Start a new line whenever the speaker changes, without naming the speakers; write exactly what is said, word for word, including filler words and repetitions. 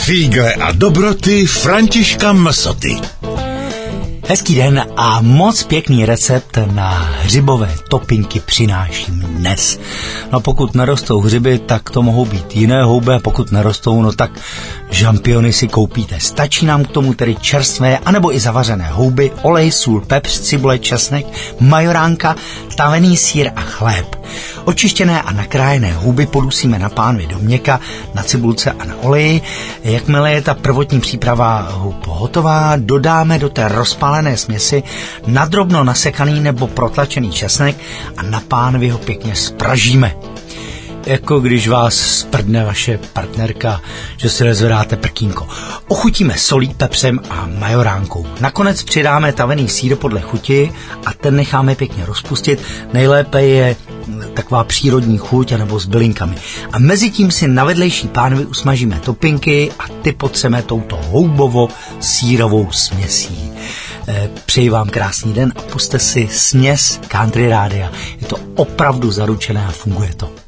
Fígle a dobroty Františka Msoty.
Hezký den a moc pěkný recept na hřibové topinky přináším dnes. No pokud nerostou hřiby, tak to mohou být jiné houby, a pokud nerostou, no tak žampiony si koupíte. Stačí nám k tomu tedy čerstvé anebo i zavařené houby, olej, sůl, pepř, cibule, česnek, majoránka, tavený sýr a chléb. Očištěné a nakrájené houby podusíme na pánvi do měka, na cibulce a na oleji. Jakmile je ta prvotní příprava hub hotová, dodáme do té rozpálené směsi nadrobno nasekaný nebo protlačený česnek a na pánvi ho pěkně spražíme. Jako když vás sprdne vaše partnerka, že si nezvedáte prkínko. Ochutíme solí, pepřem a majoránkou. Nakonec přidáme tavený sýr podle chuti a ten necháme pěkně rozpustit. Nejlépe je taková přírodní chuť anebo s bylinkami. A mezi tím si na vedlejší pánvi usmažíme topinky a ty potřeme touto houbovo-sýrovou směsí. Přeji vám krásný den a pusťte si směs Country Rádia. Je to opravdu zaručené a funguje to.